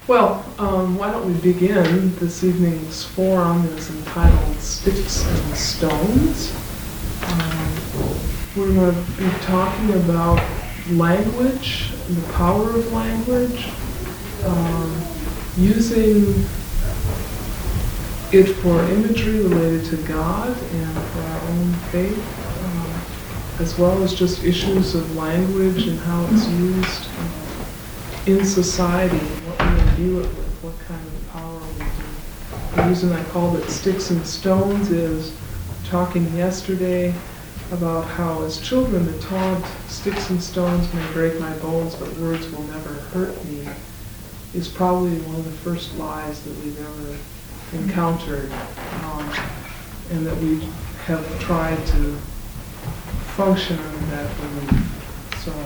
Well, why don't we begin? This evening's forum is entitled Sticks and Stones. We're going to be talking about language, and the power of language, using it for imagery related to God and for our own faith, as well as just issues of language and how it's used in society, what we imbue it with, what kind of power we do. The reason I called it Sticks and Stones is talking yesterday about how as children the taunt, sticks and stones may break my bones, but words will never hurt me, is probably one of the first lies that we've ever encountered, and that we have tried to function under that belief. So,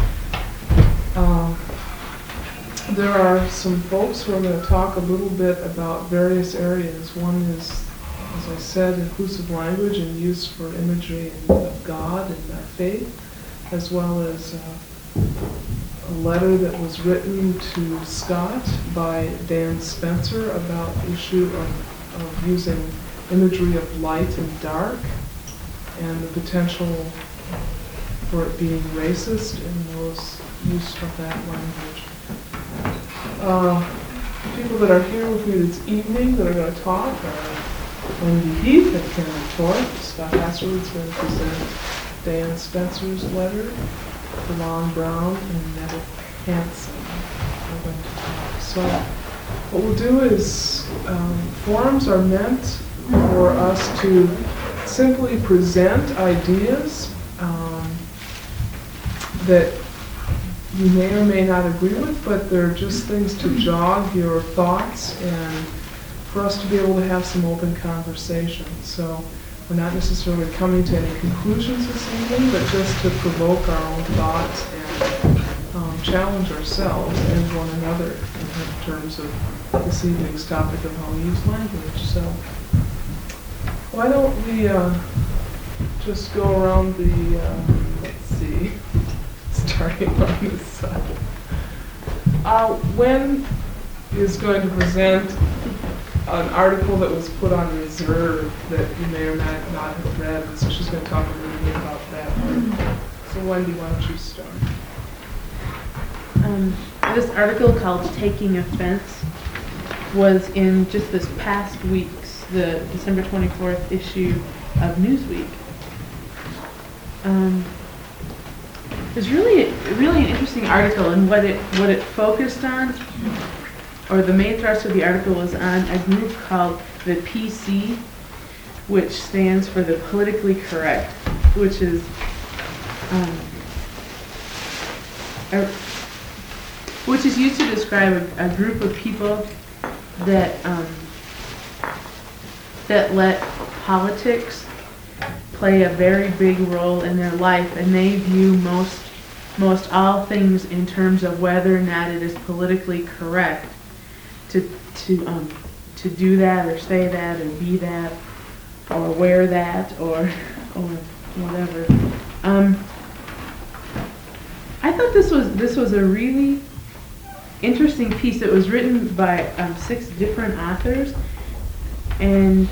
there are some folks who are going to talk a little bit about various areas. One is, as I said, inclusive language and use for imagery of God and our faith, as well as a letter that was written to Scott by Dan Spencer about the issue of using imagery of light and dark and the potential for it being racist in those use of that language. People that are here with me this evening that are going to talk are Wendy Heath and Karen Torp. Scott Hasserwood's going to present Dan Spencer's letter. DeLon Brown and Neville Hansen are going to talk. So what we'll do is, forums are meant for us to simply present ideas that you may or may not agree with, but they're just things to jog your thoughts and for us to be able to have some open conversation. So we're not necessarily coming to any conclusions this evening, but just to provoke our own thoughts and challenge ourselves and one another in terms of this evening's topic of how we use language. So why don't we just go around the, let's see, starting on this side. Wen is going to present an article that was put on reserve that you may or may not have read, so she's going to talk a little bit about that. So Wendy, why don't you start? This article called Taking Offense was in just this past week's, the December 24th issue of Newsweek. It was really an interesting article, and what it focused on, or the main thrust of the article was on a group called the PC, which stands for the politically correct, which is used to describe a group of people that let politics play a very big role in their life, and they view most all things in terms of whether or not it is politically correct to do that or say that or be that or wear that or whatever. I thought this was a really interesting piece. It was written by 6 different authors, and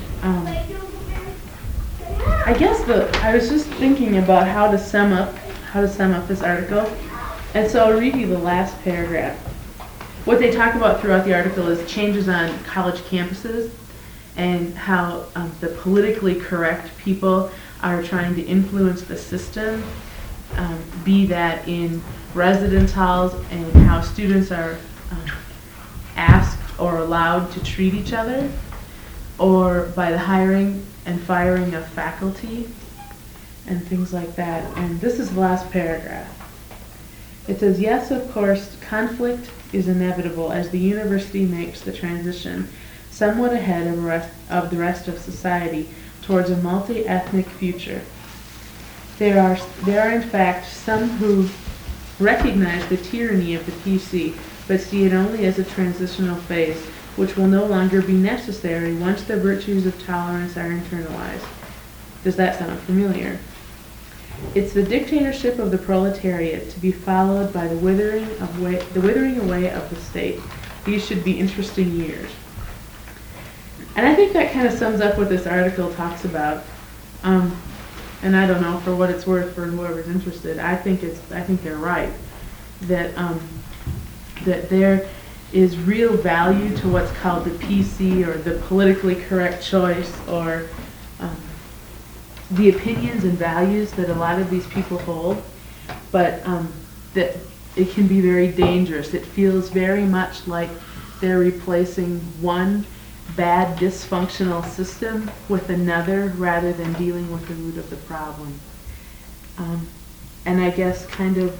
I guess I was just thinking about how to sum up this article, and so I'll read you the last paragraph. What they talk about throughout the article is changes on college campuses and how the politically correct people are trying to influence the system, be that in residence halls and how students are asked or allowed to treat each other, or by the hiring and firing of faculty and things like that. And this is the last paragraph. It says, yes, of course, conflict is inevitable as the university makes the transition somewhat ahead of the rest of society towards a multi-ethnic future. There are in fact some who recognize the tyranny of the PC, but see it only as a transitional phase, which will no longer be necessary once the virtues of tolerance are internalized. Does that sound familiar? It's the dictatorship of the proletariat to be followed by the withering away of the state, These should be interesting years. And I think that kind of sums up what this article talks about. And I don't know, for what it's worth, for whoever's interested, I think they're right that that there is real value to what's called the PC, or the politically correct choice, or the opinions and values that a lot of these people hold, but that it can be very dangerous. It feels very much like they're replacing one bad dysfunctional system with another rather than dealing with the root of the problem. And I guess kind of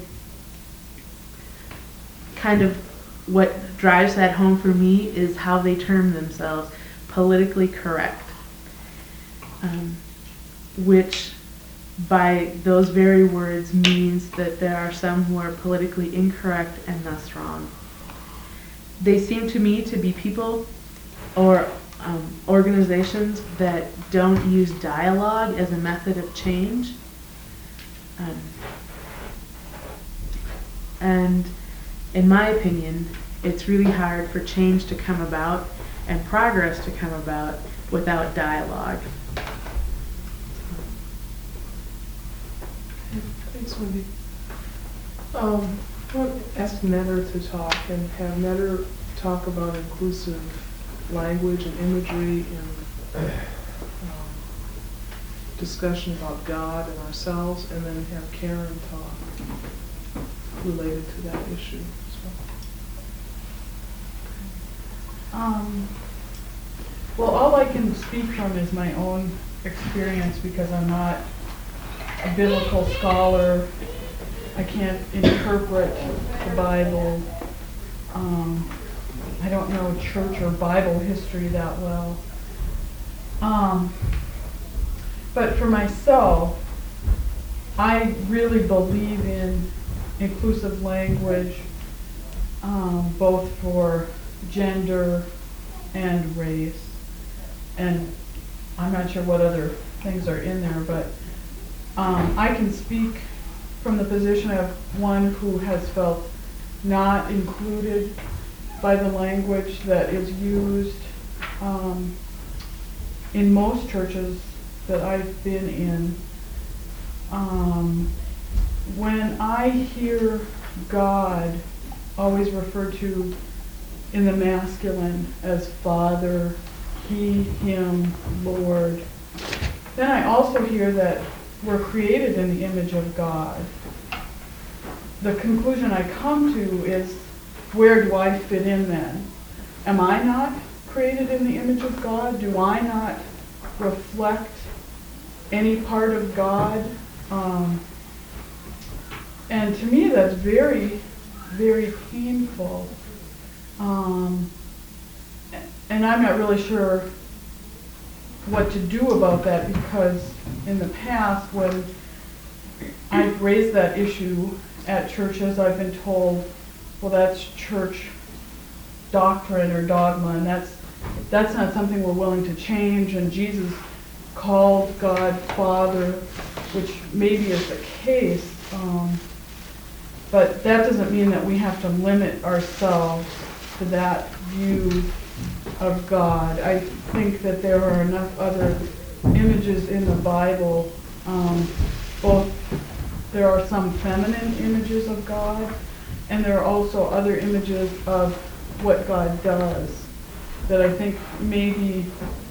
what drives that home for me is how they term themselves politically correct, which by those very words means that there are some who are politically incorrect and thus wrong. They seem to me to be people or organizations that don't use dialogue as a method of change. And in my opinion, it's really hard for change to come about and progress to come about without dialogue. Thanks, Wendy. I want to ask Netter to talk, and have Netter talk about inclusive language and imagery and discussion about God and ourselves, and then have Karen talk related to that issue as well. Well, all I can speak from is my own experience, because I'm not a biblical scholar. I can't interpret the Bible. I don't know church or Bible history that well. But for myself, I really believe in inclusive language, both for gender and race. And I'm not sure what other things are in there, but I can speak from the position of one who has felt not included by the language that is used in most churches that I've been in. When I hear God always referred to in the masculine as Father, He, Him, Lord, then I also hear that we're created in the image of God. The conclusion I come to is, where do I fit in then? Am I not created in the image of God? Do I not reflect any part of God? And to me, that's very, very painful. And I'm not really sure what to do about that, because in the past, when I've raised that issue at churches, I've been told, well, that's church doctrine or dogma, and that's not something we're willing to change. And Jesus called God Father, which maybe is the case, but that doesn't mean that we have to limit ourselves to that view of God. I think that there are enough other images in the Bible. There are some feminine images of God, and there are also other images of what God does that I think maybe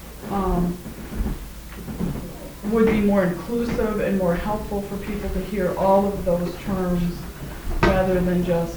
would be more inclusive and more helpful for people to hear all of those terms rather than just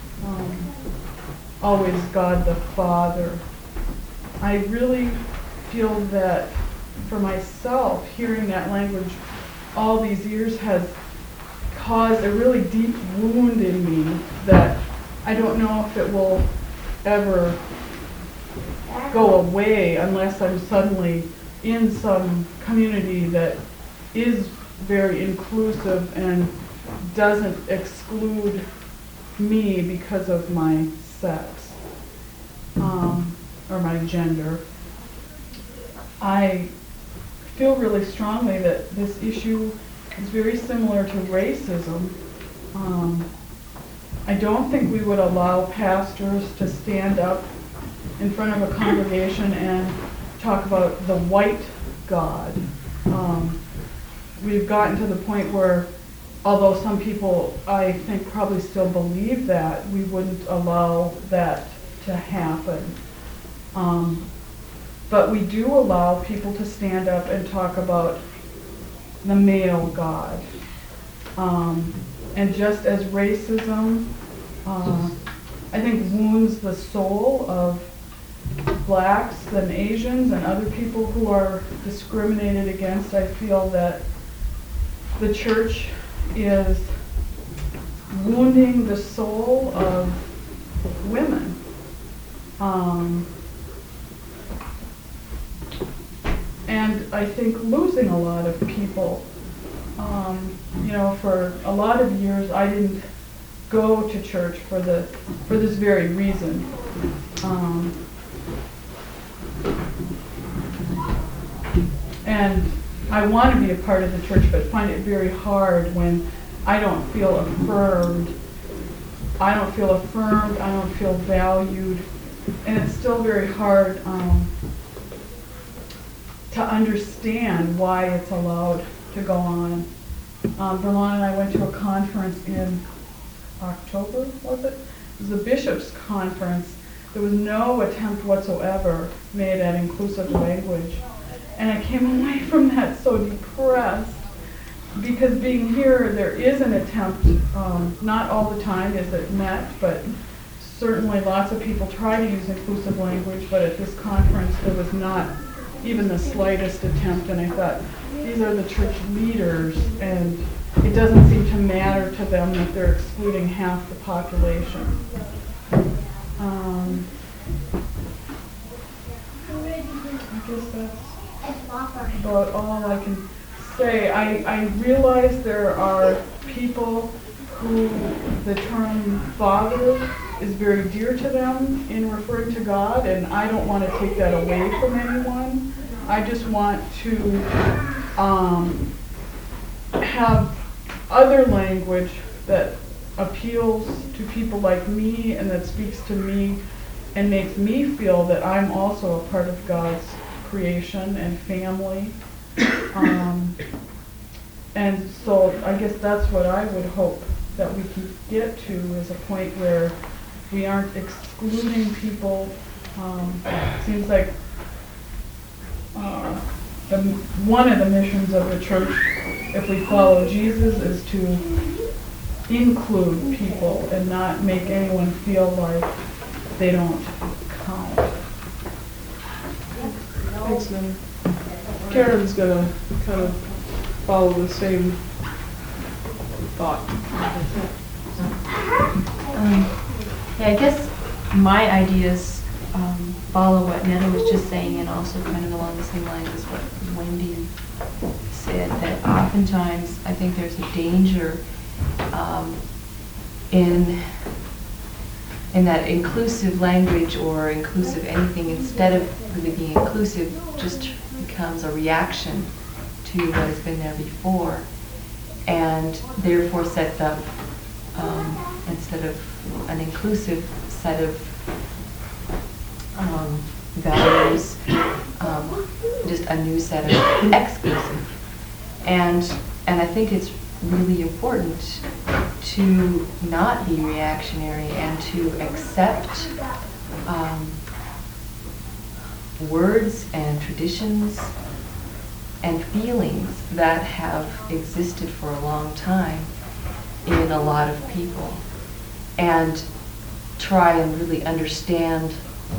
always God the Father. I really feel that for myself, hearing that language all these years has caused a really deep wound in me that I don't know if it will ever go away unless I'm suddenly in some community that is very inclusive and doesn't exclude me because of my sex or my gender. I feel really strongly that this issue is very similar to racism. I don't think we would allow pastors to stand up in front of a congregation and talk about the white God. We've gotten to the point where, although some people, I think, probably still believe that, we wouldn't allow that to happen. But we do allow people to stand up and talk about the male God. And just as racism, I think, wounds the soul of blacks and Asians and other people who are discriminated against, I feel that the church is wounding the soul of women. And I think losing a lot of people. For a lot of years I didn't go to church for this very reason. And I want to be a part of the church, but find it very hard when I don't feel affirmed. I don't feel valued, and it's still very hard to understand why it's allowed to go on. Vermont and I went to a conference in October, was it? It was the Bishops' Conference. There was no attempt whatsoever made at inclusive language. And I came away from that so depressed, because being here, there is an attempt, not all the time is it met, but certainly lots of people try to use inclusive language, but at this conference there was not even the slightest attempt, and I thought, these are the church leaders, and it doesn't seem to matter to them that they're excluding half the population. I guess that's about all I can say. I realize there are people who the term father is very dear to them in referring to God, and I don't want to take that away from anyone. I just want to have other language that appeals to people like me and that speaks to me and makes me feel that I'm also a part of God's creation and family. And so I guess that's what I would hope that we can get to, is a point where we aren't excluding people. It seems like one of the missions of the church, if we follow Jesus, is to include people and not make anyone feel like they don't count. Thanks, Minnie. Karen's going to kind of follow the same thought. Yeah, I guess my ideas follow what Netta was just saying, and also kind of along the same lines as what Wendy said, that oftentimes I think there's a danger in that inclusive language or inclusive anything, instead of really being inclusive, just becomes a reaction to what has been there before, and therefore sets up, instead of an inclusive set of values, just a new set of exclusive. And I think it's really important to not be reactionary and to accept words and traditions and feelings that have existed for a long time in a lot of people, and try and really understand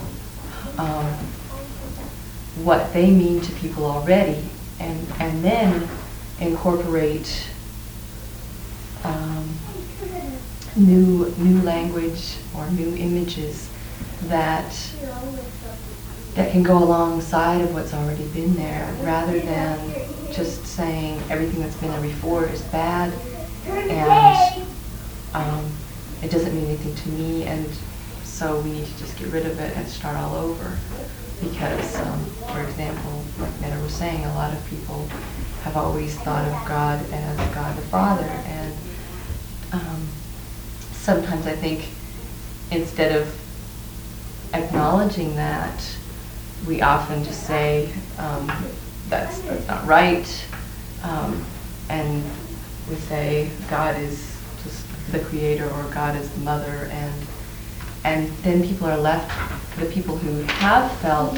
what they mean to people already, and then incorporate new language or new images that can go alongside of what's already been there, rather than just saying everything that's been there before is bad and it doesn't mean anything to me, and so we need to just get rid of it and start all over. Because, for example, like Netta was saying, a lot of people have always thought of God as God the Father, and sometimes I think instead of acknowledging that, we often just say, that's not right, and we say God is just the creator or God is the mother, and then people are left, the people who have felt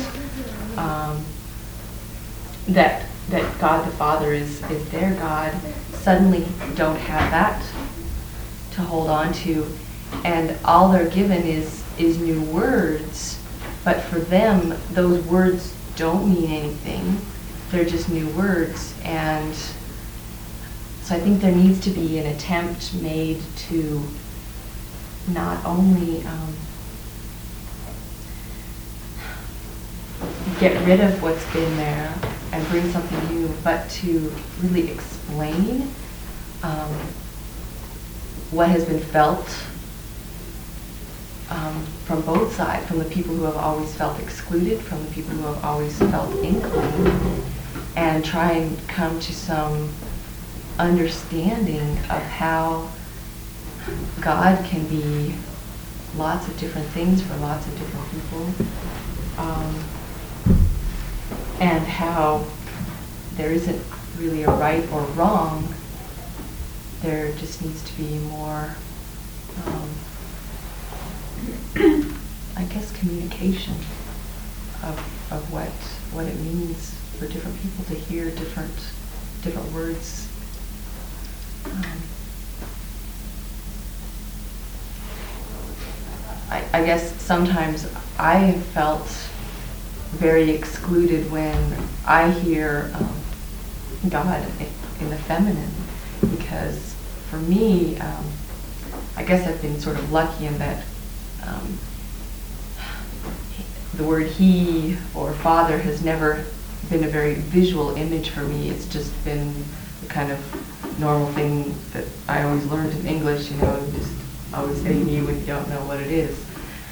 that God the Father is their God, suddenly don't have that to hold on to, and all they're given is new words, but for them those words don't mean anything. They're just new words. And so I think there needs to be an attempt made to not only get rid of what's been there and bring something new, but to really explain what has been felt from both sides, from the people who have always felt excluded, from the people who have always felt included, and try and come to some understanding of how God can be lots of different things for lots of different people, and how there isn't really a right or wrong. There just needs to be more, I guess, communication of what it means for different people to hear different words. I guess sometimes I have felt very excluded when I hear God in the feminine, because for me, I guess I've been sort of lucky in that the word he or father has never been a very visual image for me. It's just been the kind of normal thing that I always learned in English, just always say me when you don't know what it is.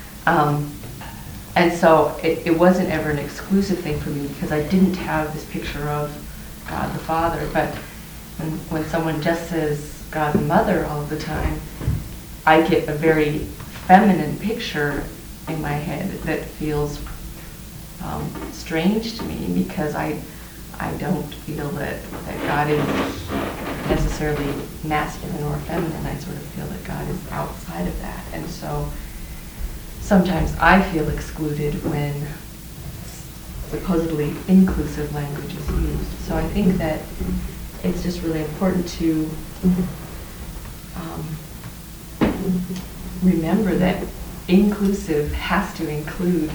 And so it wasn't ever an exclusive thing for me because I didn't have this picture of God the Father. But when someone just says God the Mother all the time, I get a very feminine picture in my head that feels strange to me, because I don't feel that God is necessarily masculine or feminine. I sort of feel that God is outside of that. And so sometimes I feel excluded when supposedly inclusive language is used. So I think that it's just really important to remember that inclusive has to include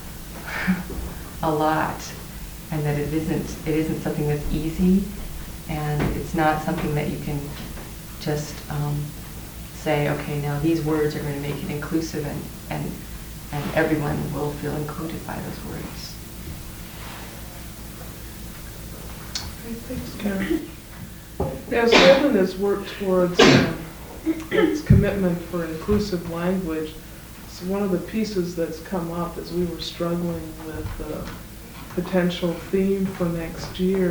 a lot, and that it isn't something that's easy, and it's not something that you can just say, okay, now these words are going to make it inclusive, and everyone will feel included by those words. Okay, thanks, Karen. As Holden has worked towards its commitment for inclusive language, so one of the pieces that's come up as we were struggling with the potential theme for next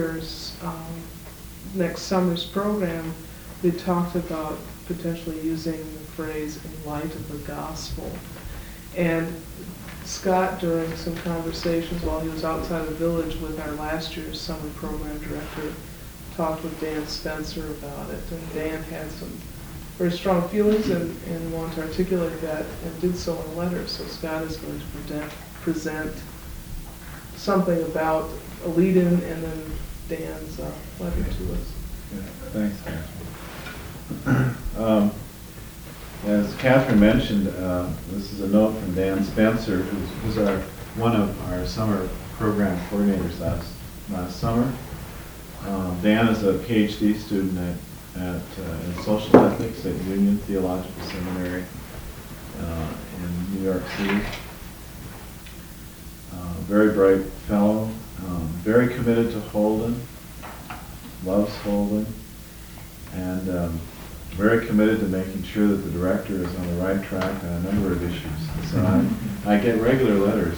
summer's program, we talked about potentially using the phrase "in light of the gospel." And Scott, during some conversations while he was outside the village with our last year's summer program director, talked with Dan Spencer about it, and Dan had some very strong feelings and wanted to articulate that, and did so in a letter. So Scott is going to present something about a lead-in and then Dan's letter to us. Yeah, thanks, Catherine. As Catherine mentioned, this is a note from Dan Spencer, who's one of our summer program coordinators last summer. Dan is a PhD student in social ethics at Union Theological Seminary in New York City. Very bright fellow, very committed to Holden, loves Holden, and very committed to making sure that the director is on the right track on a number of issues. So I get regular letters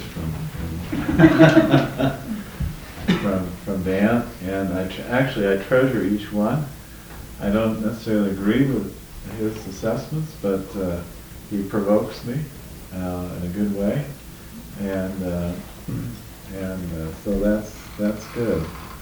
from Dan, and I treasure each one. I don't necessarily agree with his assessments, but he provokes me in a good way, and so that's good.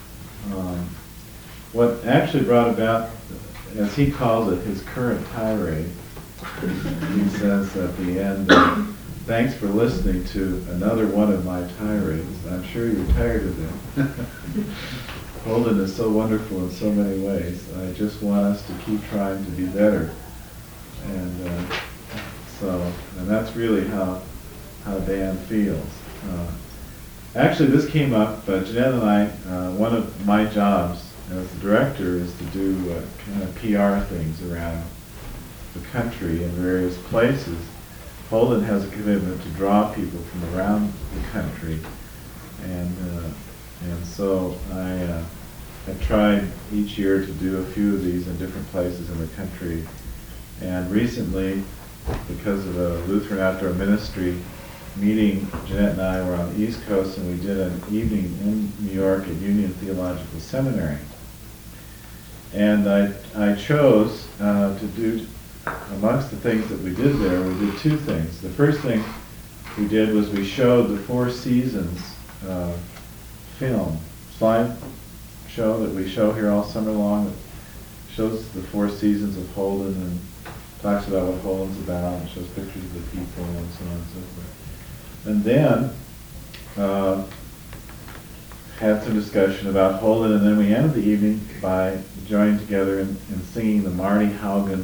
What actually brought about, as he calls it, his current tirade, he says at the end, "Thanks for listening to another one of my tirades. I'm sure you're tired of them." Holden is so wonderful in so many ways. I just want us to keep trying to be better. And and that's really how Dan feels. Actually, this came up, Jeanette and I, one of my jobs as the director is to do kind of PR things around the country in various places. Holden has a commitment to draw people from around the country, and so I tried each year to do a few of these in different places in the country. And recently, because of a Lutheran Outdoor Ministry meeting, Jeanette and I were on the East Coast, and we did an evening in New York at Union Theological Seminary. And I chose to do, amongst the things that we did there, we did two things. The first thing we did was we showed the Four Seasons film, slide show that we show here all summer long, that shows the Four Seasons of Holden and talks about what Holden's about and shows pictures of the people and so on and so forth. And then had some discussion about Holden, and then we ended the evening by joining together in singing the Marty Haugen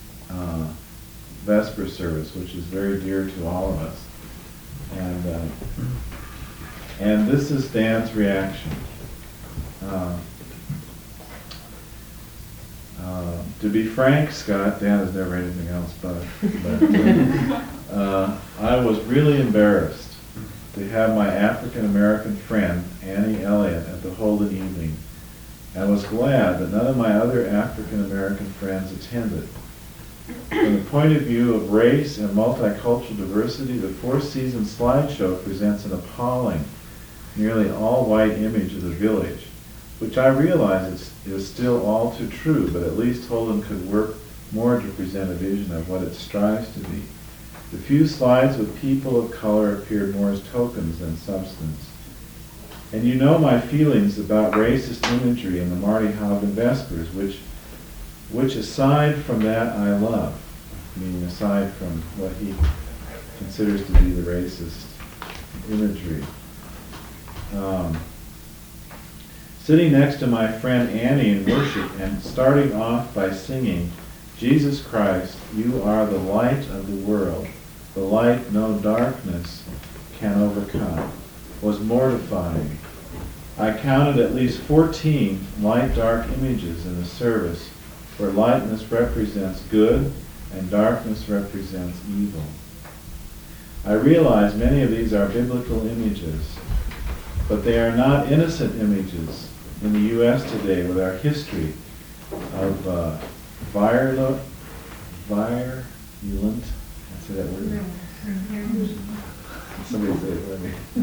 Vesper service, which is very dear to all of us. And this is Dan's reaction. To be frank, Scott, Dan has never anything else but I was really embarrassed to have my African-American friend, Annie Elliott, at the Holden evening, and was glad that none of my other African-American friends attended. From the point of view of race and multicultural diversity, the Four Seasons slideshow presents an appalling, nearly all-white image of the village, which I realize is still all too true, but at least Holden could work more to present a vision of what it strives to be. The few slides with people of color appeared more as tokens than substance. And you know my feelings about racist imagery in the Marty Haugen Vespers, which aside from that I love, meaning aside from what he considers to be the racist imagery. Sitting next to my friend Annie in worship and starting off by singing, "Jesus Christ, you are the light of the world, the light no darkness can overcome," was mortifying. I counted at least 14 light-dark images in the service where lightness represents good and darkness represents evil. I realize many of these are biblical images, but they are not innocent images in the U.S. today with our history of virulent, let's say that word. Somebody say it with me.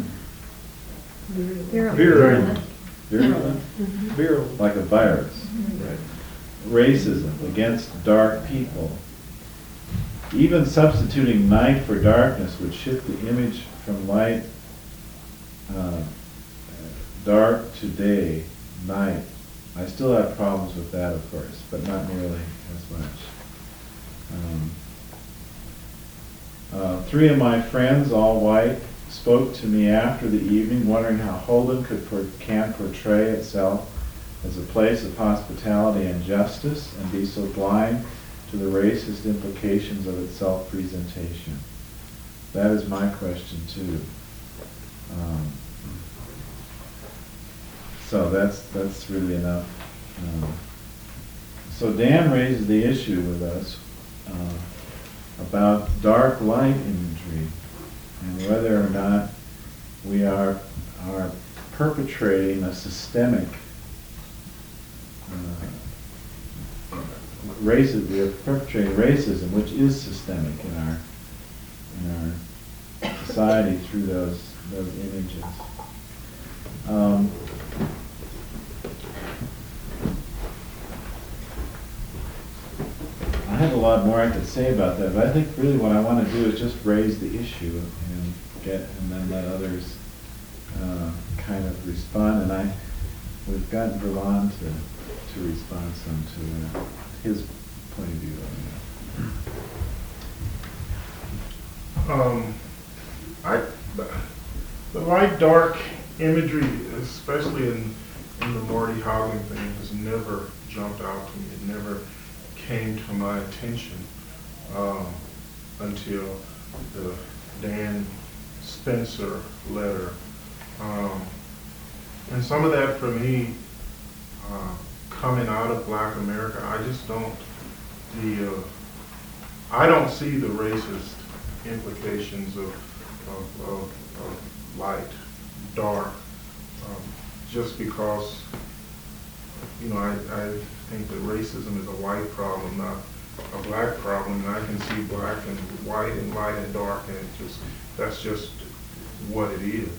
Virulent. Virulent? Like a virus. Right. Racism against dark people. Even substituting night for darkness would shift the image from light, dark to day, night. I still have problems with that, of course, but not nearly as much. Three of my friends, all white, spoke to me after the evening, wondering how Holden can portray itself as a place of hospitality and justice and be so blind to the racist implications of its self-presentation. That is my question, too. So that's really enough. So Dan raises the issue with us about dark light imagery and whether or not we are perpetrating a systemic racism. We are perpetrating racism, which is systemic in our society through those images. I have a lot more I could say about that, but I think really what I want to do is just raise the issue and then let others kind of respond. And we've gotten Verlon to respond some to his point of view on the light dark imagery, especially in the Marty Haugen thing, has never jumped out to me. It never came to my attention until the Dan Spencer letter. And some of that for me, coming out of Black America, I just don't, I don't see the racist implications of light, dark, just because, I think that racism is a white problem, not a black problem, and I can see black and white and light and dark, and that's just what it is.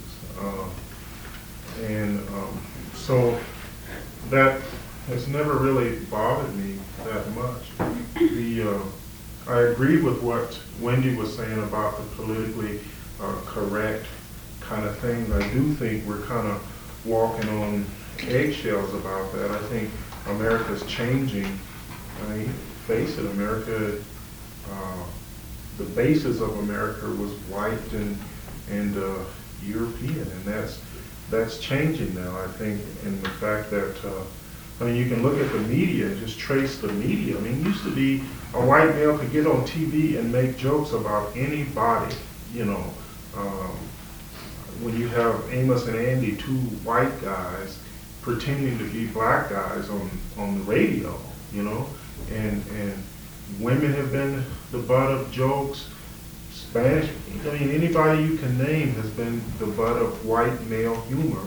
So that has never really bothered me that much. I agree with what Wendy was saying about the politically correct kind of things. I do think we're kind of walking on eggshells about that. I think America's changing. I mean, face it, America, the basis of America was white and European, and that's changing now, I think, in the fact that, you can look at the media and just trace the media. I mean, it used to be a white male could get on TV and make jokes about anybody, when you have Amos and Andy, two white guys, pretending to be black guys on the radio, and women have been the butt of jokes. Spanish, anybody you can name has been the butt of white male humor,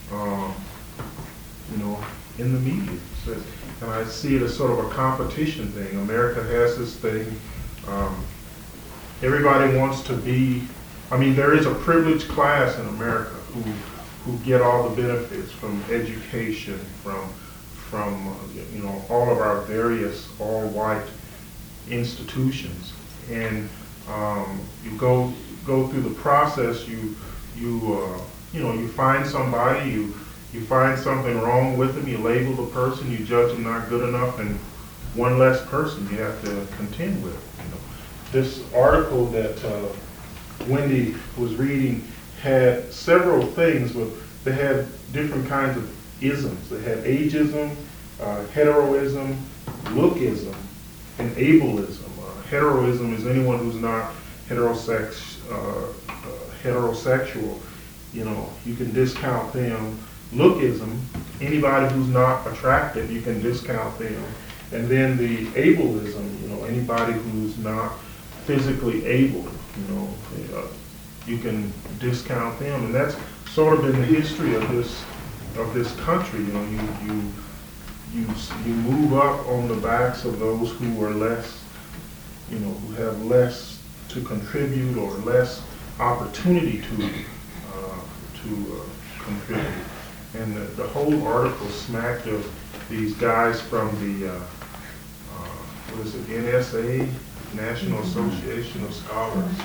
in the media. So, and I see it as sort of a competition thing. America has this thing. Everybody wants to be. There is a privileged class in America who get all the benefits from education, from all of our various all-white institutions, and you go through the process. You find somebody, you find something wrong with them, you label the person, you judge them not good enough, and one less person you have to contend with. This article that Wendy was reading had several things, but they had different kinds of isms. They had ageism, heteroism, lookism, and ableism. Heteroism is anyone who's not heterosexual. You can discount them. Lookism, anybody who's not attractive, you can discount them. And then the ableism, anybody who's not physically able, you can discount them. And that's sort of been the history of this country. You move up on the backs of those who are less, who have less to contribute or less opportunity to contribute. And the whole article smacked of these guys from the, NSA, National Association of Scholars,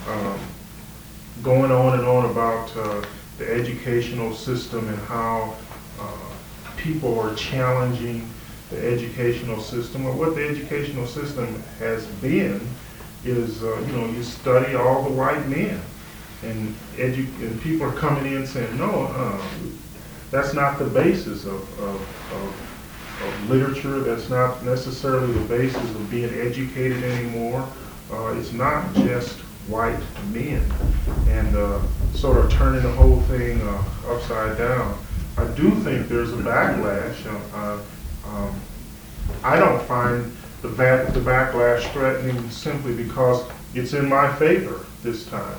going on and on about the educational system and how people are challenging the educational system. Well, what the educational system has been is, you study all the white men, and people are coming in saying, no, that's not the basis of literature. That's not necessarily the basis of being educated anymore. It's not just white men, and sort of turning the whole thing upside down. I do think there's a backlash. I don't find the backlash threatening simply because it's in my favor this time.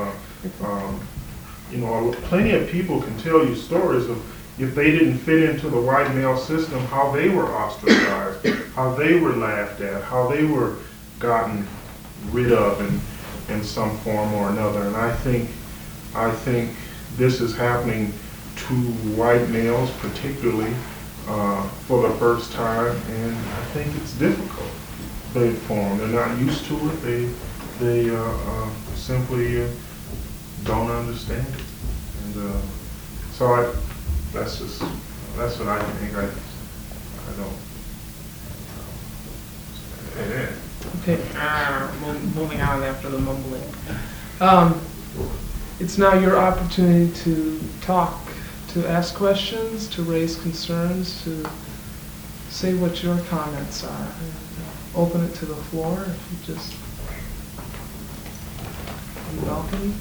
Plenty of people can tell you stories of if they didn't fit into the white male system, how they were ostracized, how they were laughed at, how they were gotten rid of in some form or another. And I think this is happening to white males particularly for the first time, and I think it's difficult. big for them. They're not used to it. They simply don't understand it. And so that's what I think. I don't. Okay, moving on after the mumbling. It's now your opportunity to talk, to ask questions, to raise concerns, to say what your comments are. And, open it to the floor if you just on the balcony.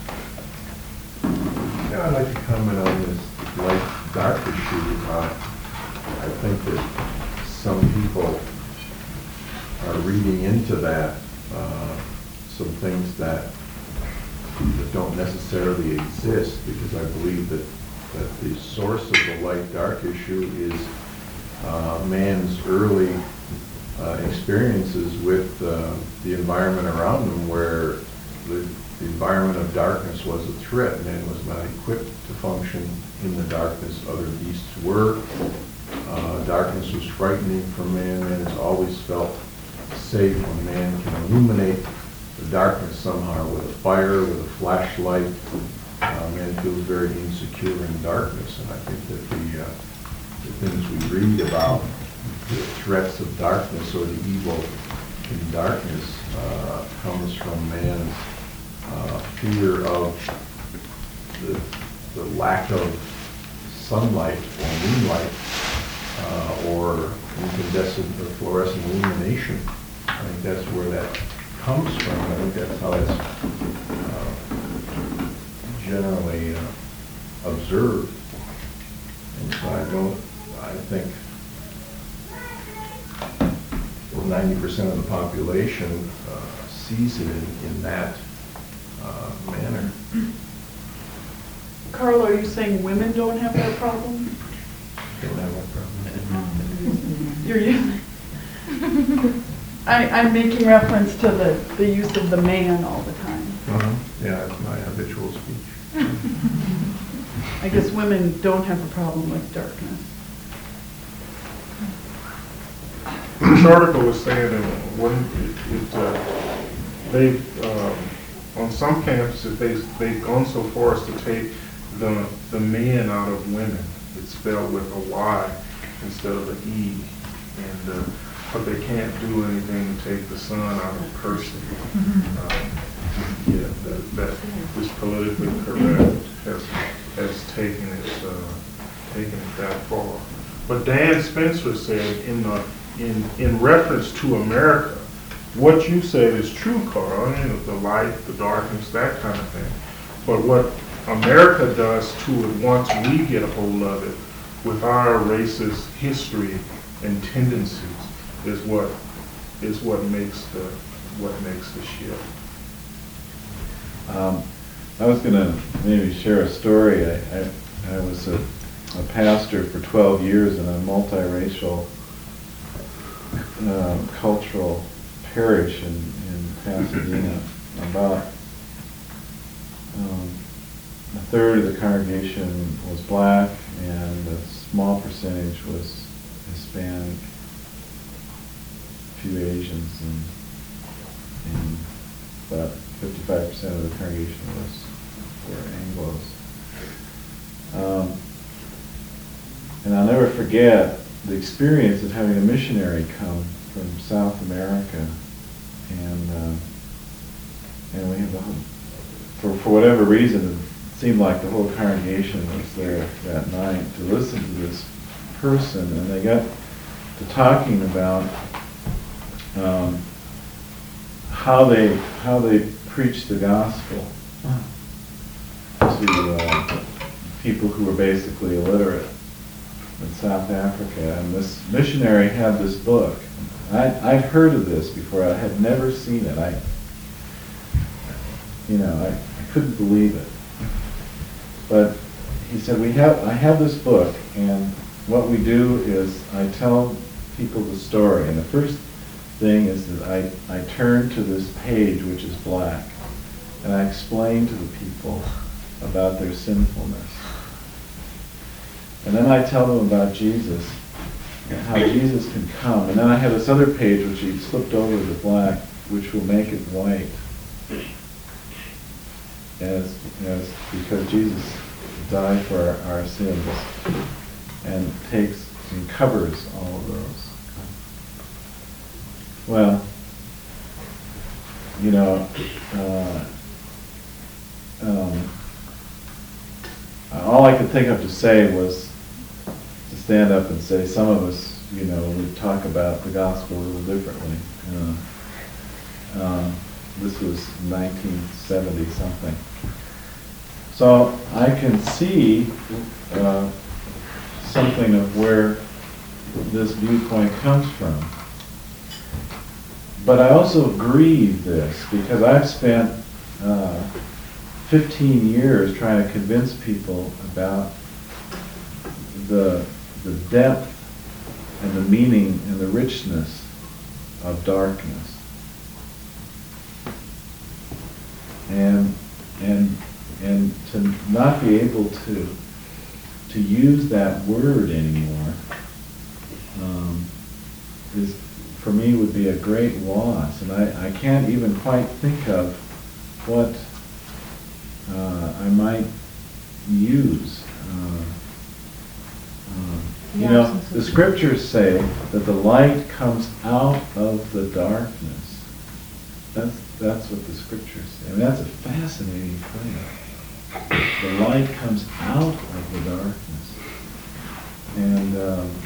Yeah, I'd like to comment on this light-dark issue. I think that some people are reading into that some things that don't necessarily exist, because I believe that the source of the light-dark issue is man's early experiences with the environment around him, where the environment of darkness was a threat. Man was not equipped to function in the darkness. Other beasts were. Darkness was frightening for man. Man has always felt safe when man can illuminate the darkness somehow with a fire, with a flashlight. Man feels very insecure in darkness, and I think that the things we read about the threats of darkness or the evil in darkness comes from man's fear of the lack of sunlight or moonlight or incandescent or fluorescent illumination. I think that's where that comes from. I think that's how it's generally observed. And so I think 90% of the population sees it in that manner. Carl, are you saying women don't have that problem? Don't have that problem. You're using. I'm making reference to the use of the man all the time. Yeah, it's my habitual speech. I guess women don't have a problem with darkness. This article was saying that on some campuses they've gone so far as to take the men out of women. It's spelled with a Y instead of an E, and but they can't do anything to take the sun out of person. That this politically correct has taken it that far. But Dan Spencer said in reference to America, what you said is true, Carl. I mean, the light, the darkness, that kind of thing. But what America does to it once we get a hold of it, with our racist history and tendencies, is what makes the shift. I was going to maybe share a story. I was a pastor for 12 years in a multiracial cultural parish in Pasadena. About a third of the congregation was black, and a small percentage was Hispanic, a few Asians, and about 55% of the congregation were Anglos. And I'll never forget the experience of having a missionary come from South America, and we have for whatever reason, it seemed like the whole congregation was there that night to listen to this person, and they got to talking about how they preached the gospel to people who were basically illiterate in South Africa. And this missionary had this book. I'd heard of this before. I had never seen it. I couldn't believe it. But he said, I have this book, and what we do is I tell people the story. And the first thing is that I turn to this page, which is black, and I explain to the people about their sinfulness. And then I tell them about Jesus, and how Jesus can come. And then I have this other page which he slipped over the black, which will make it white. As because Jesus died for our sins and takes and covers all of those. Well, you know, all I could think of to say was to stand up and say some of us, you know, would talk about the gospel a little differently. This was 1970 something. So I can see something of where this viewpoint comes from. But I also grieve this because I've spent 15 years trying to convince people about the depth and the meaning and the richness of darkness. And to not be able to use that word anymore is, for me, would be a great loss. And I can't even quite think of what I might use. You know, the scriptures say that the light comes out of the darkness. That's what the scriptures say. I mean, that's a fascinating thing. The light comes out of the darkness. And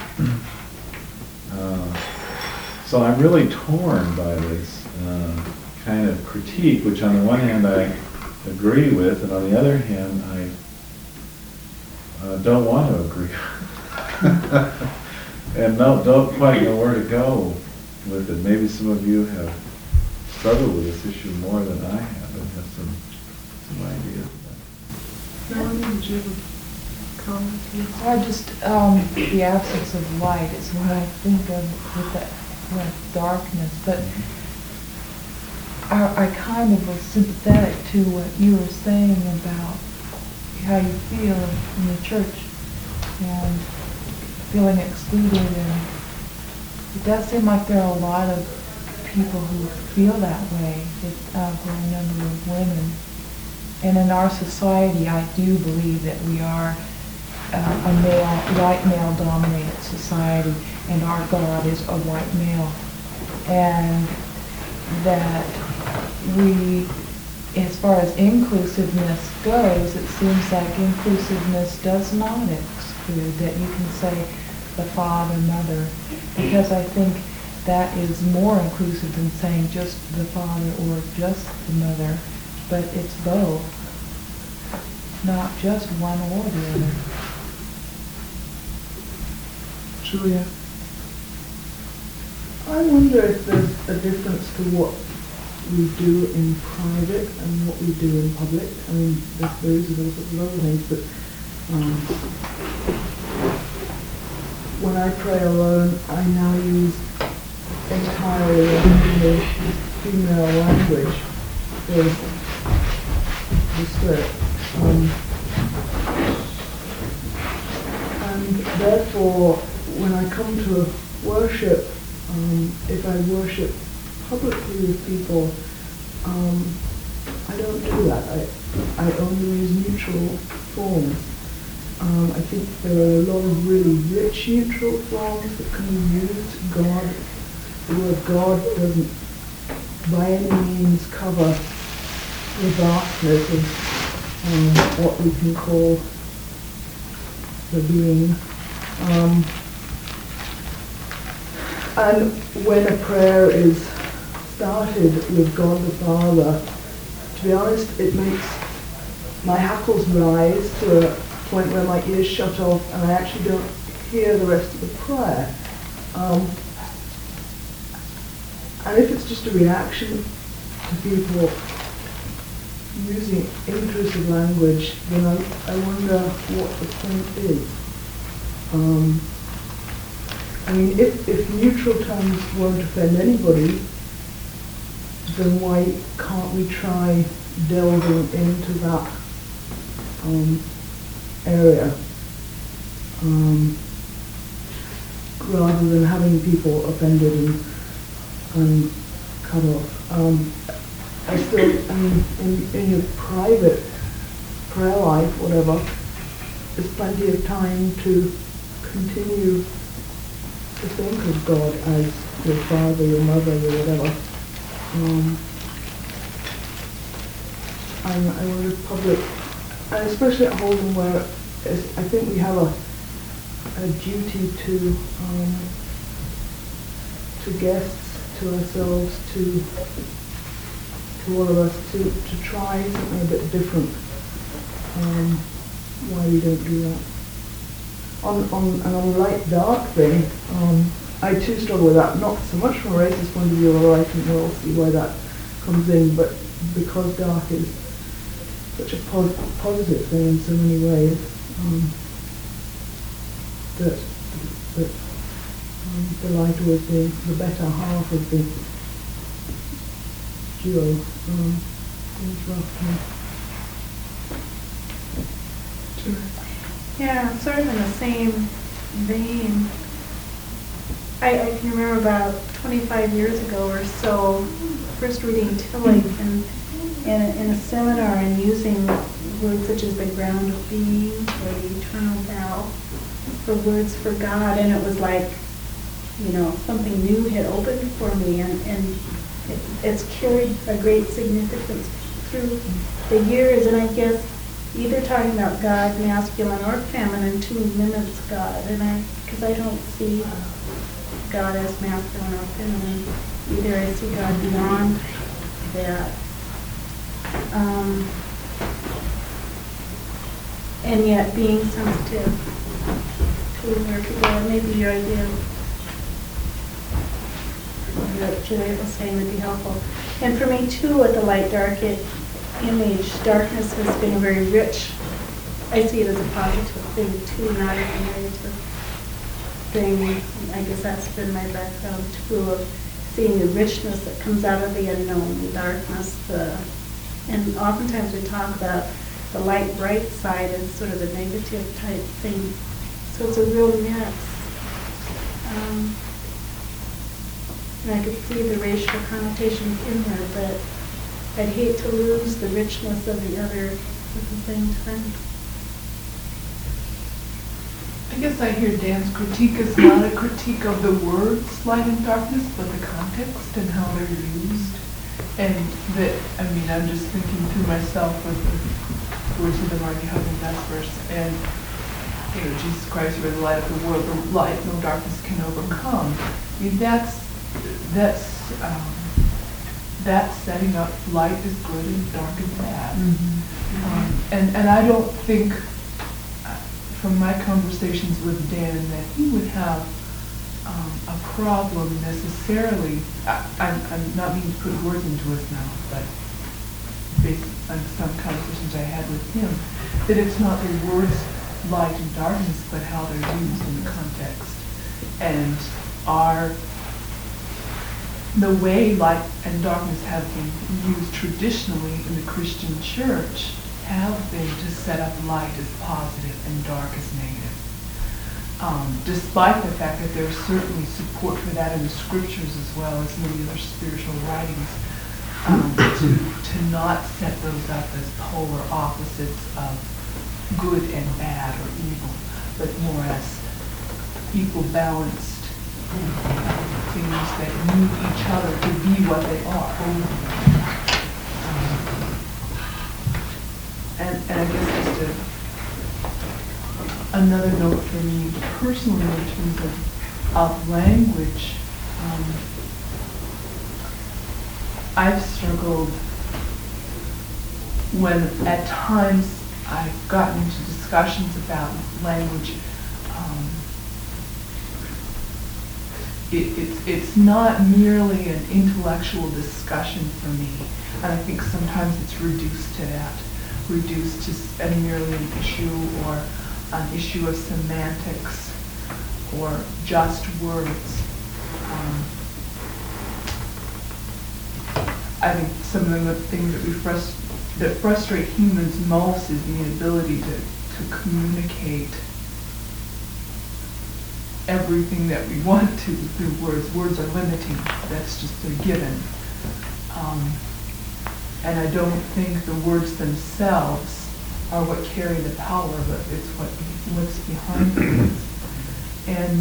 so I'm really torn by this kind of critique, which on the one hand I agree with, and on the other hand I don't want to agree with. And don't quite know where to go with it. Maybe some of you have struggled with this issue more than I have and have some ideas. Melanie, did you have a comment? I just, the absence of light is what I think of with that darkness, but I kind of was sympathetic to what you were saying about how you feel in the church and feeling excluded, and it does seem like there are a lot of people who feel that way, for a number of women. And in our society, I do believe that we are a white male-dominated society, and our God is a white male. And that we, as far as inclusiveness goes, it seems like inclusiveness does not exclude, that you can say the father, mother, because I think that is more inclusive than saying just the father or just the mother, but it's both, not just one or the other. Julia? I wonder if there's a difference to what we do in private and what we do in public. I mean, there is a lot of things, but when I pray alone, I now use entirely the female language for the script. And therefore, when I come to worship, if I worship publicly with people, I don't do that. I only use neutral forms. I think there are a lot of really rich neutral forms that can be used. The word God doesn't by any means cover the vastness of what we can call the being. And when a prayer is started with God the Father, to be honest, it makes my hackles rise to a point where my ears shut off and I actually don't hear the rest of the prayer. And if it's just a reaction to people using intrusive language, then I wonder what the point is. I mean, if neutral terms won't offend anybody, then why can't we try delving into that area? rather than having people offended and cut off. I still, I mean, in your private prayer life, whatever, there's plenty of time to continue to think of God as your father, your mother, or whatever. And I was public, and especially at home where I think we have a duty to guests, to ourselves, to all of us, to try something a bit different. Why we don't do that? On the light-dark thing, I too struggle with that, not so much from a racist point of view, although I can well see why that comes in, but because dark is such a positive thing in so many ways, that the light was the better half of the duo. It's rough. Yeah, sort of in the same vein. I can remember about 25 years ago or so, first reading Tillich in a seminar and using words such as the ground of being or the eternal now for words for God, and it was like, you know, something new had opened for me, and it's carried a great significance through the years, and I guess either talking about God, masculine or feminine, to me limits God, and because I don't see God as masculine or feminine. Either I see God beyond that. And yet being sensitive to where people are. Maybe your idea of what Juliet was saying would be helpful. And for me too, with the light-dark image, darkness has been a very rich, I see it as a positive thing too, not as a negative thing. I guess that's been my background too, of seeing the richness that comes out of the unknown, the darkness, and oftentimes we talk about the light bright side as sort of the negative type thing. So it's a real mix. And I could see the racial connotations in there, but I'd hate to lose the richness of the other at the same time. I guess I hear Dan's critique is not a critique of the words light and darkness, but the context and how they're used. And that, I mean, I'm just thinking to myself with the words of the Margie Hubbard verse, and, you know, Jesus Christ, you are the light of the world, the light no darkness can overcome. I mean, that's setting up light is good and dark is bad. Mm-hmm. And I don't think, from my conversations with Dan, that he would have a problem necessarily. I'm not meaning to put words into his mouth, but based on some conversations I had with him, that it's not the words light and darkness, but how they're used in the context. And the way light and darkness have been used traditionally in the Christian church have been to set up light as positive and dark as negative. Despite the fact that there's certainly support for that in the scriptures as well as many other spiritual writings, to not set those up as polar opposites of good and bad or evil, but more as equal balanced things that need each other to be what they are. And I guess just another note for me personally in terms of language, I've struggled when at times I've gotten into discussions about language. It's not merely an intellectual discussion for me, and I think sometimes it's reduced to that. Reduced to merely an issue or an issue of semantics or just words. I think some of the things that frustrate humans most is the inability to communicate everything that we want to through words. Words are limiting. That's just a given. And I don't think the words themselves are what carry the power, but it's what's behind the words. And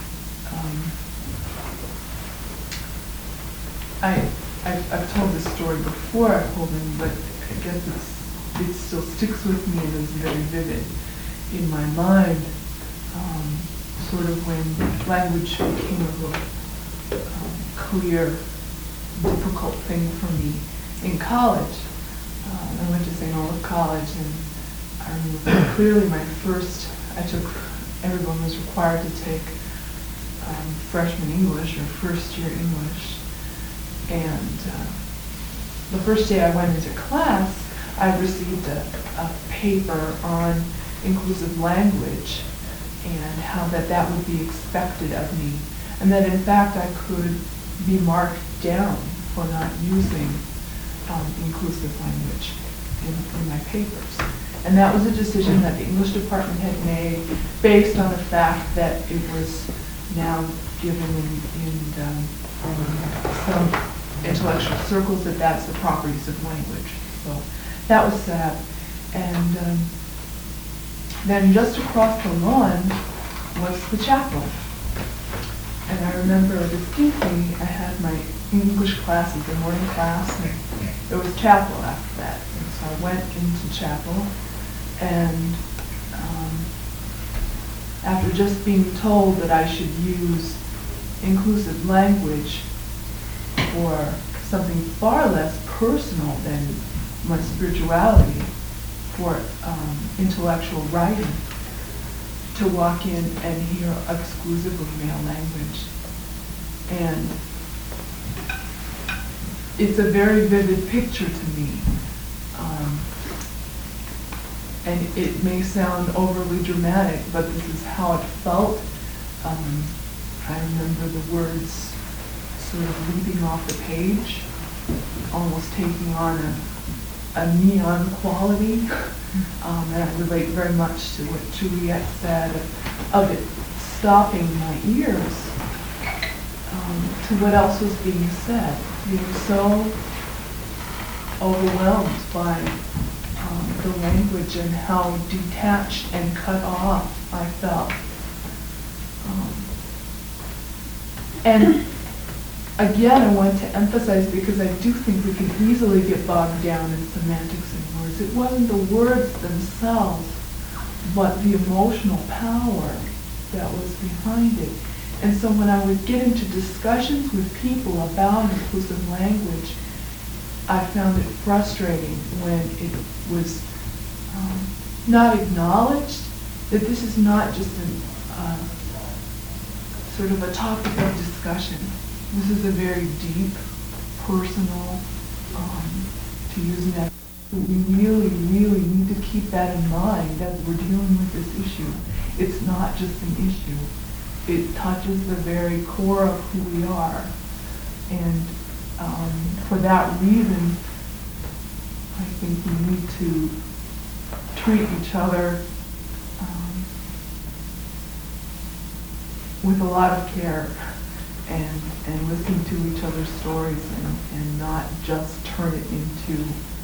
I've told this story before at Holden, but I guess it still sticks with me and is very vivid in my mind. Sort of when language became a real clear, difficult thing for me in college. I went to St. Olaf College, and I remember clearly everyone was required to take freshman English or first year English. And the first day I went into class, I received a paper on inclusive language and how that would be expected of me. And that in fact I could be marked down for not using inclusive language in my papers. And that was a decision that the English department had made based on the fact that it was now given in some intellectual circles that that's the properties of language. So that was sad. And then just across the lawn was the chapel. And I remember distinctly I had my English classes, the morning class, and there was chapel after that. And so I went into chapel, and after just being told that I should use inclusive language for something far less personal than my spirituality, for intellectual writing, to walk in and hear exclusively male language. And it's a very vivid picture to me. And it may sound overly dramatic, but this is how it felt. I remember the words sort of leaping off the page, almost taking on a neon quality. And I relate very much to what Juliet said of it stopping my ears to what else was being said. Being so overwhelmed by the language and how detached and cut off I felt. And again, I want to emphasize, because I do think we can easily get bogged down in semantics and words. It wasn't the words themselves, but the emotional power that was behind it. And so when I would get into discussions with people about inclusive language, I found it frustrating when it was not acknowledged that this is not just sort of a topic of discussion. This is a very deep, personal, to use that. We really, really need to keep that in mind as we're dealing with this issue. It's not just an issue. It touches the very core of who we are. And for that reason, I think we need to treat each other with a lot of care and listen to each other's stories and not just turn it into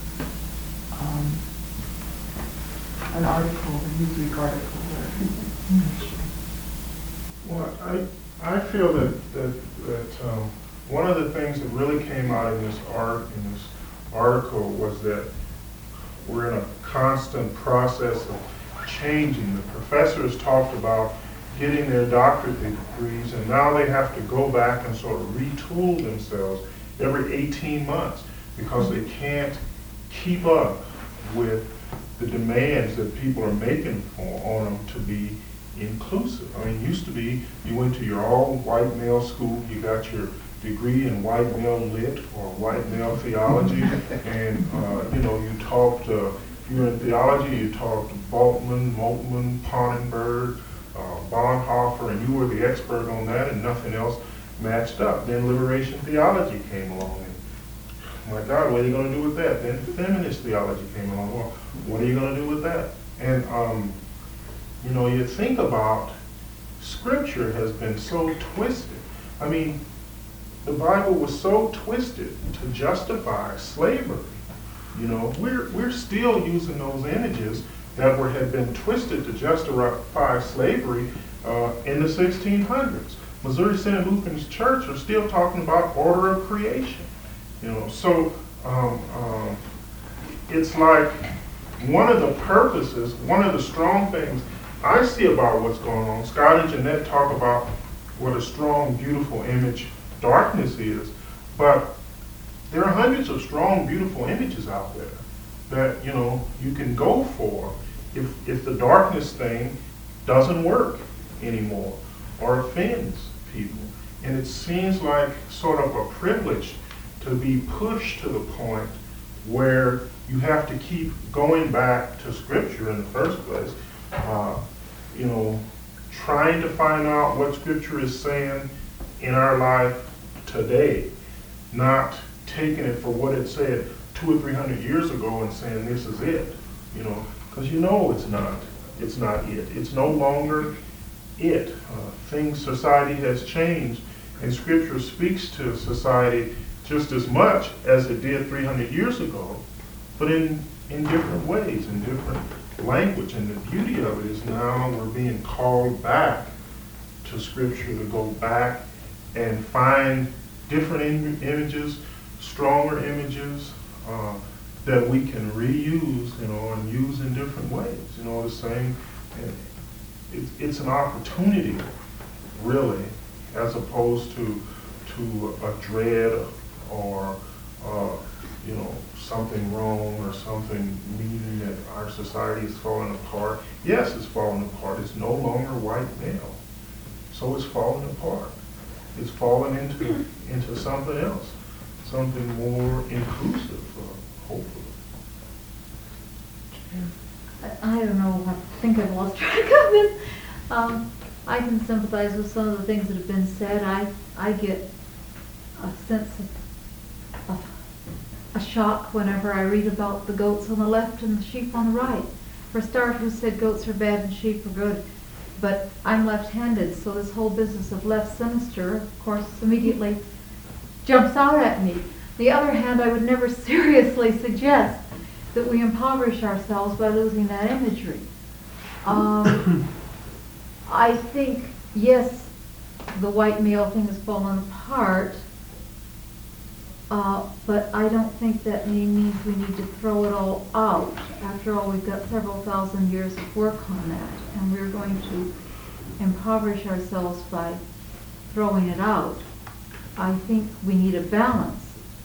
an article, a Newsweek article. Well, I feel that one of the things that really came out in this article was that we're in a constant process of changing. The professors talked about getting their doctorate degrees, and now they have to go back and sort of retool themselves every 18 months because they can't keep up with the demands that people are making on them to be inclusive. I mean, it used to be you went to your all-white male school, you got your degree in white male lit or white male theology, and you talked, if you were in theology, you talked Bultmann, Moltmann, Ponnenberg, Bonhoeffer, and you were the expert on that, and nothing else matched up. Then liberation theology came along, and my God, what are you going to do with that? Then feminist theology came along. Well, what are you going to do with that? And you think about Scripture has been so twisted. I mean, the Bible was so twisted to justify slavery. You know, we're still using those images that had been twisted to justify slavery in the 1600s. Missouri Synod Lutheran Church are still talking about order of creation. You know, so it's like one of the purposes, one of the strong things I see about what's going on. Scott and Jeanette talk about what a strong, beautiful image darkness is, but there are hundreds of strong, beautiful images out there that, you know, you can go for if the darkness thing doesn't work anymore or offends people. And it seems like sort of a privilege to be pushed to the point where you have to keep going back to Scripture in the first place, you know, trying to find out what Scripture is saying in our life today, not taking it for what it said 200 or 300 years ago and saying this is it, you know, because you know it's not it. It's no longer it. Society has changed, and Scripture speaks to society just as much as it did 300 years ago, but in different ways, in different language. And the beauty of it is now we're being called back to Scripture, to go back and find different images, stronger images that we can reuse, you know, and use in different ways. You know, the same. It's an opportunity, really, as opposed to a dread or you know, something wrong or something meaning that our society is falling apart. Yes, it's falling apart. It's no longer white male, so it's falling apart. It's falling into something else, something more inclusive, hopefully. I don't know, I think I've lost track of it. I can sympathize with some of the things that have been said. I get a sense of a shock whenever I read about the goats on the left and the sheep on the right. For a start, who said goats are bad and sheep are good? But I'm left-handed, so this whole business of left sinister, of course, immediately jumps out at me. The other hand, I would never seriously suggest that we impoverish ourselves by losing that imagery. I think, yes, the white male thing has fallen apart, but I don't think that means we need to throw it all out. After all, we've got several thousand years of work on that, and we're going to impoverish ourselves by throwing it out. I think we need a balance.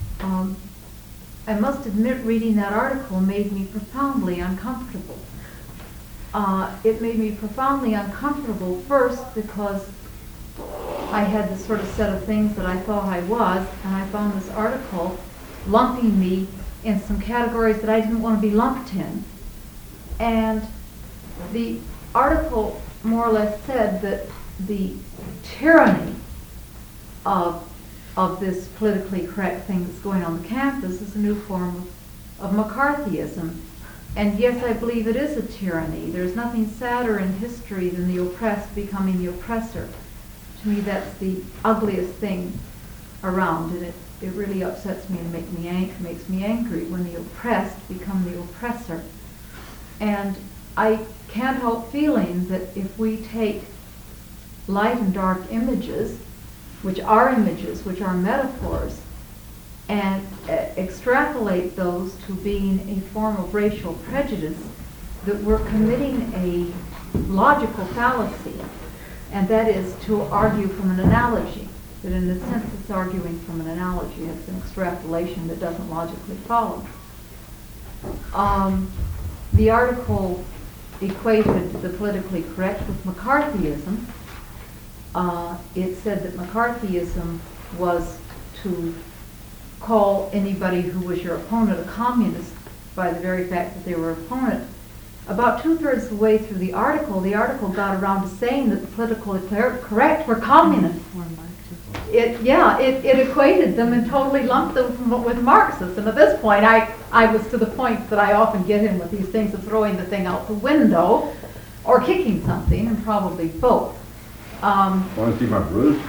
I must admit, reading that article made me profoundly uncomfortable. It made me profoundly uncomfortable first because I had this sort of set of things that I thought I was, and I found this article lumping me in some categories that I didn't want to be lumped in. And the article more or less said that the tyranny of this politically correct thing that's going on the campus is a new form of McCarthyism. And yes, I believe it is a tyranny. There's nothing sadder in history than the oppressed becoming the oppressor. To me, that's the ugliest thing around, and it really upsets me and makes me angry when the oppressed become the oppressor. And I can't help feeling that if we take light and dark images, which are metaphors, and extrapolate those to being a form of racial prejudice, that we're committing a logical fallacy, and that is to argue from an analogy. That in a sense it's arguing from an analogy. It's an extrapolation that doesn't logically follow. The article equated the politically correct with McCarthyism. It said that McCarthyism was to call anybody who was your opponent a communist by the very fact that they were an opponent. About 2/3 of the way through the article got around to saying that the politically correct were communists. It equated them and totally lumped them with Marxists. And at this point, I was to the point that I often get in with these things of throwing the thing out the window or kicking something, and probably both. Want to see my bruise?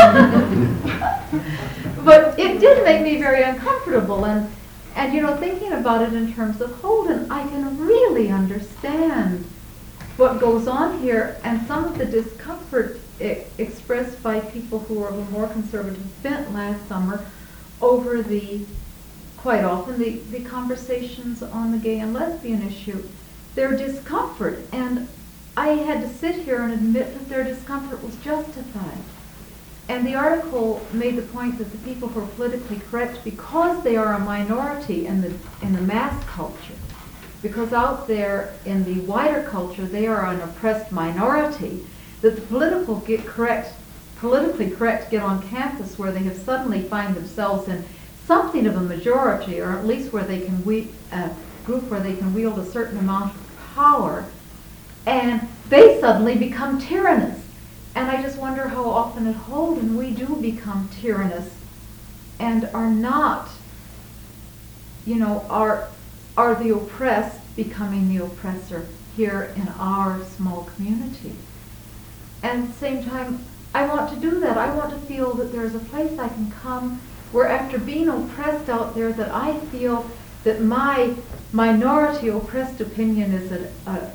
But it did make me very uncomfortable, and you know, thinking about it in terms of Holden, I can really understand what goes on here, and some of the discomfort expressed by people who are of a more conservative bent last summer over quite often, the conversations on the gay and lesbian issue, their discomfort, and I had to sit here and admit that their discomfort was justified. And the article made the point that the people who are politically correct, because they are a minority in the mass culture, because out there in the wider culture they are an oppressed minority, that the politically correct get on campus where they have suddenly find themselves in something of a majority, or at least where they can group where they can wield a certain amount of power, and they suddenly become tyrannous. And I just wonder how often at Holden we do become tyrannous and are not, you know, are the oppressed becoming the oppressor here in our small community. And at the same time, I want to do that. I want to feel that there's a place I can come where, after being oppressed out there, that I feel that my minority oppressed opinion is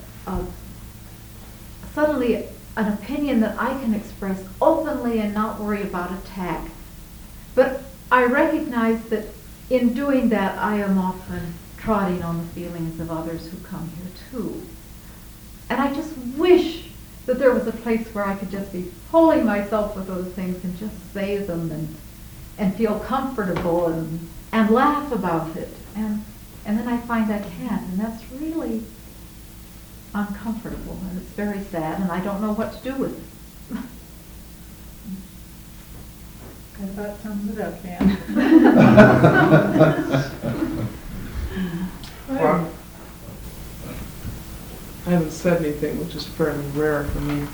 suddenly an opinion that I can express openly and not worry about attack. But I recognize that in doing that, I am often trotting on the feelings of others who come here too. And I just wish that there was a place where I could just be pulling myself with those things and just say them and feel comfortable and laugh about it. And then I find I can't, and that's really uncomfortable, and it's very sad, and I don't know what to do with it. That sums it up, Dan. I haven't said anything, which is fairly rare for me.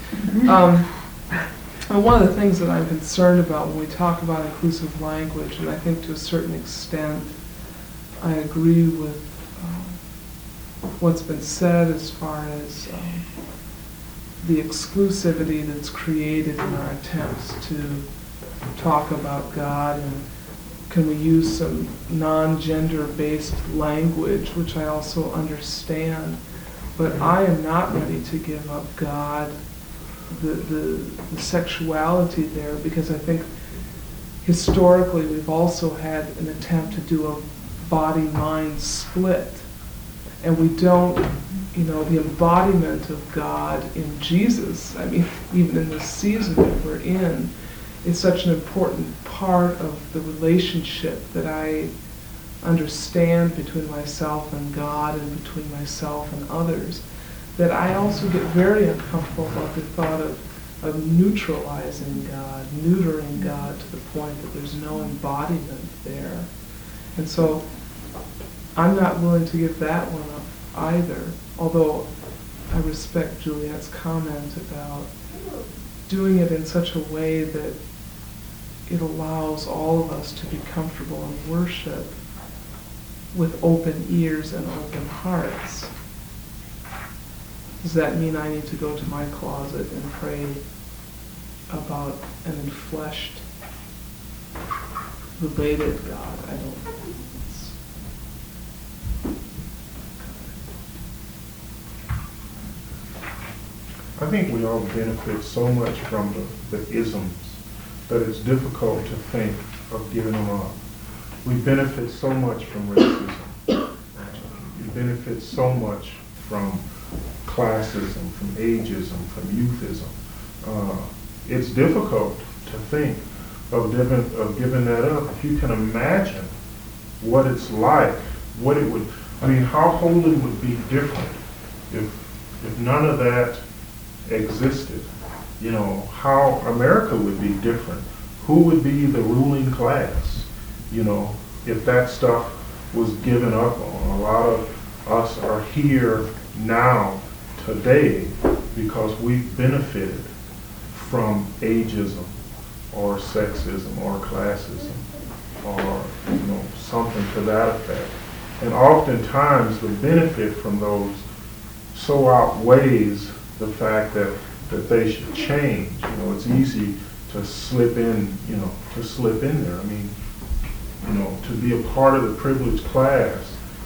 And one of the things that I'm concerned about when we talk about inclusive language, and I think to a certain extent I agree with what's been said as far as the exclusivity that's created in our attempts to talk about God, and can we use some non-gender based language, which I also understand, but I am not ready to give up God, the sexuality there, because I think historically we've also had an attempt to do a body-mind split. And we don't, you know, the embodiment of God in Jesus, I mean, even in the season that we're in, is such an important part of the relationship that I understand between myself and God and between myself and others, that I also get very uncomfortable about the thought of neutralizing God, neutering God to the point that there's no embodiment there. And so I'm not willing to give that one up either, although I respect Juliet's comment about doing it in such a way that it allows all of us to be comfortable in worship with open ears and open hearts. Does that mean I need to go to my closet and pray about an enfleshed, related God? I don't know. I think we all benefit so much from the isms that it's difficult to think of giving them up. We benefit so much from racism. We benefit so much from classism, from ageism, from youthism. It's difficult to think of giving that up. If you can imagine what it's like, what it would, I mean, how Holden would be different if none of that existed. You know, how America would be different. Who would be the ruling class? You know, if that stuff was given up on. A lot of us are here now, today, because we've benefited from ageism or sexism or classism or, you know, something to that effect. And oftentimes the benefit from those so outweighs the fact that that they should change. You know, it's easy to slip in, to slip in there. I mean, to be a part of the privileged class,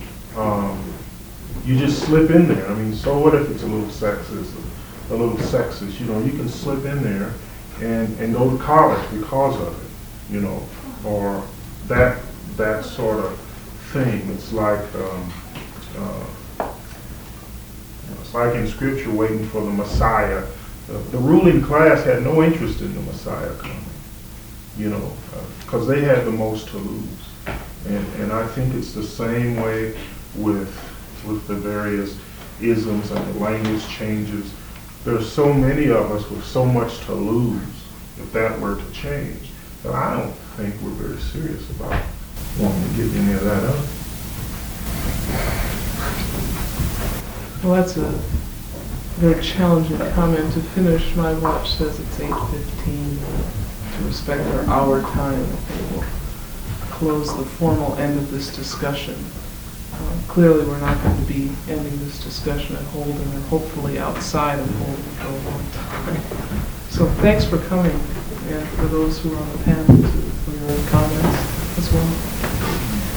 you just slip in there. I mean, so what if it's a little sexist? You can slip in there and go to college because of it, or that sort of thing. It's like in Scripture, waiting for the Messiah. The ruling class had no interest in the Messiah coming, because they had the most to lose. And I think it's the same way with the various isms and the language changes. There's so many of us with so much to lose if that were to change, that I don't think we're very serious about wanting to give any of that up. Well, that's a very challenging comment to finish. My watch says it's 8:15. To respect our time, I think we'll close the formal end of this discussion. Clearly, we're not going to be ending this discussion at Holden, or hopefully outside of Holden for a long time. So thanks for coming, and for those who are on the panel, for your comments as well.